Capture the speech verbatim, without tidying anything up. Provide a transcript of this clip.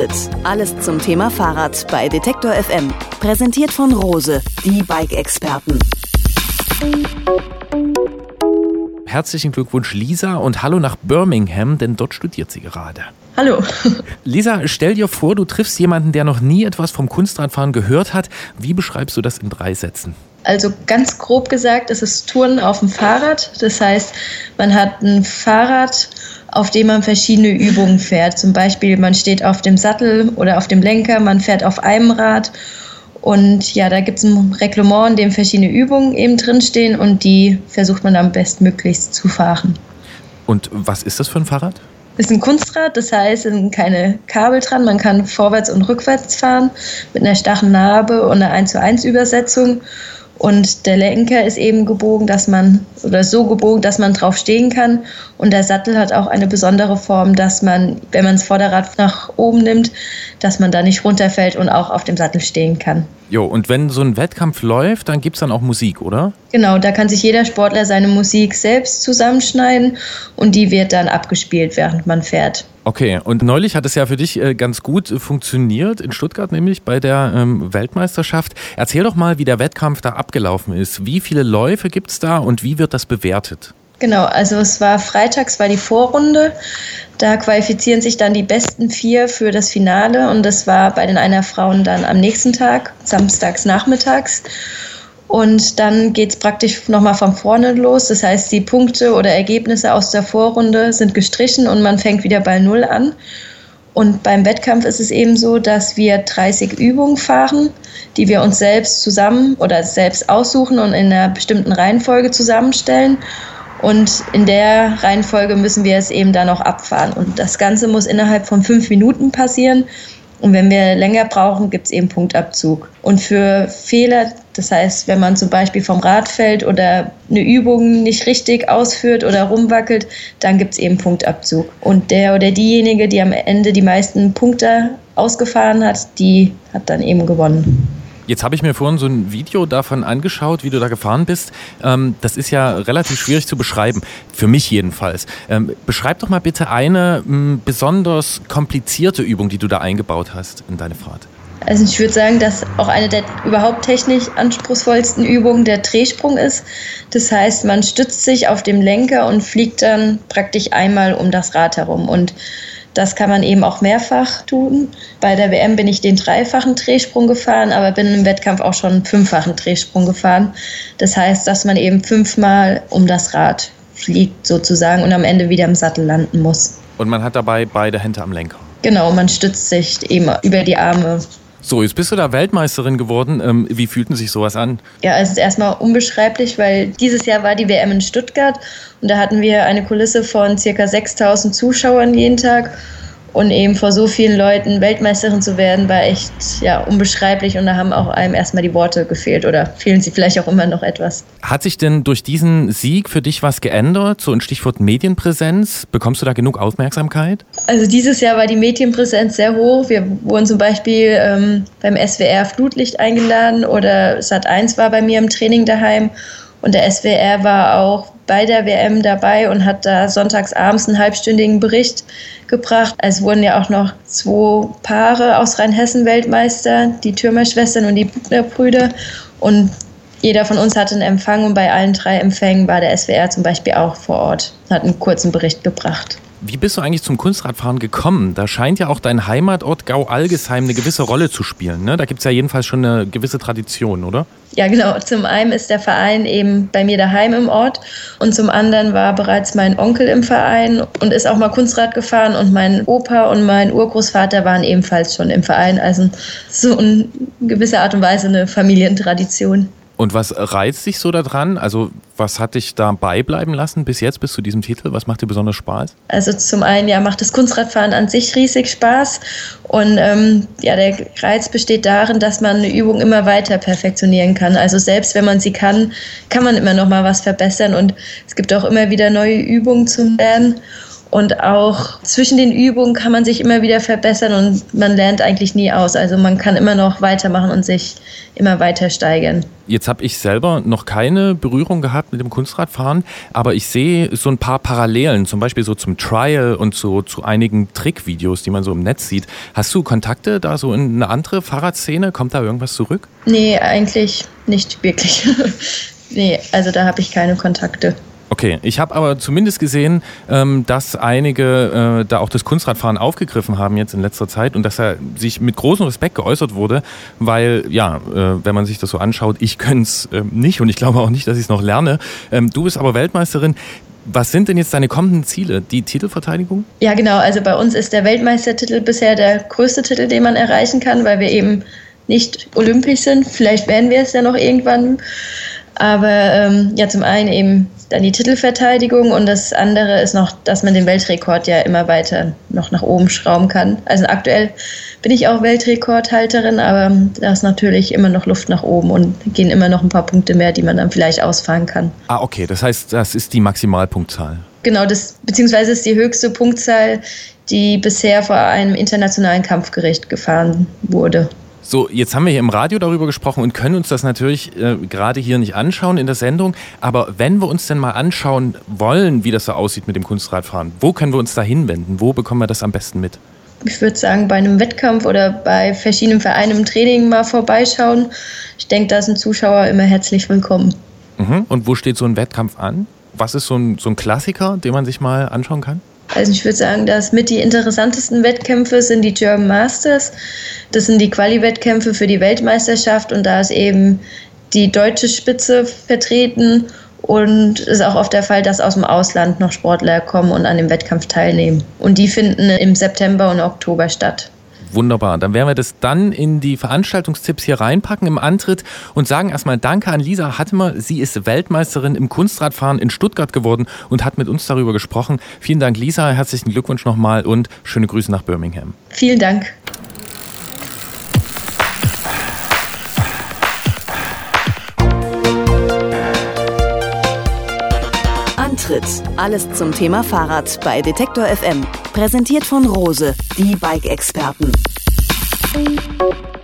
Antritt. Alles zum Thema Fahrrad bei Detektor F M. Präsentiert von Rose, die Bike-Experten. Herzlichen Glückwunsch, Lisa, und hallo nach Birmingham, denn dort studiert sie gerade. Hallo. Lisa, stell dir vor, du triffst jemanden, der noch nie etwas vom Kunstradfahren gehört hat. Wie beschreibst du das in drei Sätzen? Also ganz grob gesagt, ist es Touren auf dem Fahrrad. Das heißt, man hat ein Fahrrad, auf dem man verschiedene Übungen fährt. Zum Beispiel, man steht auf dem Sattel oder auf dem Lenker, man fährt auf einem Rad. Und ja, da gibt es ein Reglement, in dem verschiedene Übungen eben drinstehen und die versucht man am bestmöglichst zu fahren. Und was ist das für ein Fahrrad? Es ist ein Kunstrad, das heißt, es sind keine Kabel dran. Man kann vorwärts und rückwärts fahren mit einer starren Narbe und einer eins zu eins Übersetzung. Und der Lenker ist eben gebogen, dass man, oder so gebogen, dass man drauf stehen kann. Und der Sattel hat auch eine besondere Form, dass man, wenn man das Vorderrad nach oben nimmt, dass man da nicht runterfällt und auch auf dem Sattel stehen kann. Jo, und wenn so ein Wettkampf läuft, dann gibt es dann auch Musik, oder? Genau, da kann sich jeder Sportler seine Musik selbst zusammenschneiden und die wird dann abgespielt, während man fährt. Okay, und neulich hat es ja für dich äh, ganz gut äh, funktioniert, in Stuttgart nämlich bei der ähm, Weltmeisterschaft. Erzähl doch mal, wie der Wettkampf da abgelaufen ist. Wie viele Läufe gibt es da und wie wird das bewertet? Genau, also es war freitags war die Vorrunde. Da qualifizieren sich dann die besten vier für das Finale und das war bei den Einer-Frauen dann am nächsten Tag, samstags nachmittags. Und dann geht es praktisch nochmal von vorne los. Das heißt, die Punkte oder Ergebnisse aus der Vorrunde sind gestrichen und man fängt wieder bei Null an. Und beim Wettkampf ist es eben so, dass wir dreißig Übungen fahren, die wir uns selbst zusammen oder selbst aussuchen und in einer bestimmten Reihenfolge zusammenstellen. Und in der Reihenfolge müssen wir es eben dann auch abfahren. Und das Ganze muss innerhalb von fünf Minuten passieren. Und wenn wir länger brauchen, gibt es eben Punktabzug. Und für Fehler, das heißt, wenn man zum Beispiel vom Rad fällt oder eine Übung nicht richtig ausführt oder rumwackelt, dann gibt es eben Punktabzug. Und der oder diejenige, die am Ende die meisten Punkte ausgefahren hat, die hat dann eben gewonnen. Jetzt habe ich mir vorhin so ein Video davon angeschaut, wie du da gefahren bist. Ähm, das ist ja relativ schwierig zu beschreiben, für mich jedenfalls. Ähm, beschreib doch mal bitte eine m, besonders komplizierte Übung, die du da eingebaut hast in deine Fahrt. Also ich würde sagen, dass auch eine der überhaupt technisch anspruchsvollsten Übungen der Drehsprung ist. Das heißt, man stützt sich auf dem Lenker und fliegt dann praktisch einmal um das Rad herum. Und das kann man eben auch mehrfach tun. Bei der W M bin ich den dreifachen Drehsprung gefahren, aber bin im Wettkampf auch schon einen fünffachen Drehsprung gefahren. Das heißt, dass man eben fünfmal um das Rad fliegt sozusagen und am Ende wieder im Sattel landen muss. Und man hat dabei beide Hände am Lenker. Genau, man stützt sich eben über die Arme. So, jetzt bist du da Weltmeisterin geworden. Ähm, wie fühlt denn sich sowas an? Ja, es ist erstmal unbeschreiblich, weil dieses Jahr war die W M in Stuttgart und da hatten wir eine Kulisse von ca. sechstausend Zuschauern jeden Tag. Und eben vor so vielen Leuten Weltmeisterin zu werden, war echt ja, unbeschreiblich. Und da haben auch einem erstmal die Worte gefehlt oder fehlen sie vielleicht auch immer noch etwas. Hat sich denn durch diesen Sieg für dich was geändert? So ein Stichwort Medienpräsenz. Bekommst du da genug Aufmerksamkeit? Also dieses Jahr war die Medienpräsenz sehr hoch. Wir wurden zum Beispiel ähm, beim S W R Flutlicht eingeladen oder Sat eins war bei mir im Training daheim. Und der S W R war auch bei der W M dabei und hat da sonntags abends einen halbstündigen Bericht gebracht. Es wurden ja auch noch zwei Paare aus Rheinhessen Weltmeister, die Türmer-Schwestern und die Buchner-Brüder. Und jeder von uns hatte einen Empfang und bei allen drei Empfängen war der S W R zum Beispiel auch vor Ort, hat einen kurzen Bericht gebracht. Wie bist du eigentlich zum Kunstradfahren gekommen? Da scheint ja auch dein Heimatort Gau-Algesheim eine gewisse Rolle zu spielen, ne? Da gibt es ja jedenfalls schon eine gewisse Tradition, oder? Ja, genau. Zum einen ist der Verein eben bei mir daheim im Ort und zum anderen war bereits mein Onkel im Verein und ist auch mal Kunstrad gefahren und mein Opa und mein Urgroßvater waren ebenfalls schon im Verein. Also so in gewisser Art und Weise eine Familientradition. Und was reizt dich so daran? Also was hat dich da beibleiben lassen bis jetzt, bis zu diesem Titel? Was macht dir besonders Spaß? Also zum einen ja macht das Kunstradfahren an sich riesig Spaß und ähm, ja, der Reiz besteht darin, dass man eine Übung immer weiter perfektionieren kann. Also selbst wenn man sie kann, kann man immer noch mal was verbessern und es gibt auch immer wieder neue Übungen zum Lernen. Und auch zwischen den Übungen kann man sich immer wieder verbessern und man lernt eigentlich nie aus. Also man kann immer noch weitermachen und sich immer weiter steigern. Jetzt habe ich selber noch keine Berührung gehabt mit dem Kunstradfahren, aber ich sehe so ein paar Parallelen, zum Beispiel so zum Trial und so zu einigen Trickvideos, die man so im Netz sieht. Hast du Kontakte da so in eine andere Fahrradszene? Kommt da irgendwas zurück? Nee, eigentlich nicht wirklich. Nee, also da habe ich keine Kontakte. Okay, ich habe aber zumindest gesehen, ähm, dass einige äh, da auch das Kunstradfahren aufgegriffen haben jetzt in letzter Zeit und dass er sich mit großem Respekt geäußert wurde, weil, ja, äh, wenn man sich das so anschaut, ich könnte es äh, nicht und ich glaube auch nicht, dass ich es noch lerne. Ähm, du bist aber Weltmeisterin. Was sind denn jetzt deine kommenden Ziele? Die Titelverteidigung? Ja, genau. Also bei uns ist der Weltmeistertitel bisher der größte Titel, den man erreichen kann, weil wir eben nicht olympisch sind. Vielleicht werden wir es ja noch irgendwann. Aber ähm, ja, zum einen eben dann die Titelverteidigung und das andere ist noch, dass man den Weltrekord ja immer weiter noch nach oben schrauben kann. Also aktuell bin ich auch Weltrekordhalterin, aber da ist natürlich immer noch Luft nach oben und gehen immer noch ein paar Punkte mehr, die man dann vielleicht ausfahren kann. Ah, okay, das heißt, das ist die Maximalpunktzahl. Genau, das beziehungsweise ist die höchste Punktzahl, die bisher vor einem internationalen Kampfgericht gefahren wurde. So, jetzt haben wir hier im Radio darüber gesprochen und können uns das natürlich äh, gerade hier nicht anschauen in der Sendung. Aber wenn wir uns denn mal anschauen wollen, wie das so aussieht mit dem Kunstradfahren, wo können wir uns da hinwenden? Wo bekommen wir das am besten mit? Ich würde sagen, bei einem Wettkampf oder bei verschiedenen Vereinen im Training mal vorbeischauen. Ich denke, da sind Zuschauer immer herzlich willkommen. Mhm. Und wo steht so ein Wettkampf an? Was ist so ein, so ein Klassiker, den man sich mal anschauen kann? Also ich würde sagen, dass mit die interessantesten Wettkämpfe sind die German Masters. Das sind die Quali-Wettkämpfe für die Weltmeisterschaft und da ist eben die deutsche Spitze vertreten und es ist auch oft der Fall, dass aus dem Ausland noch Sportler kommen und an dem Wettkampf teilnehmen. Und die finden im September und Oktober statt. Wunderbar, dann werden wir das dann in die Veranstaltungstipps hier reinpacken im Antritt und sagen erstmal Danke an Lisa Hattemer. Sie ist Weltmeisterin im Kunstradfahren in Stuttgart geworden und hat mit uns darüber gesprochen. Vielen Dank, Lisa, herzlichen Glückwunsch nochmal und schöne Grüße nach Birmingham. Vielen Dank. Antritt. Alles zum Thema Fahrrad bei Detektor F M. Präsentiert von Rose, die Bike-Experten.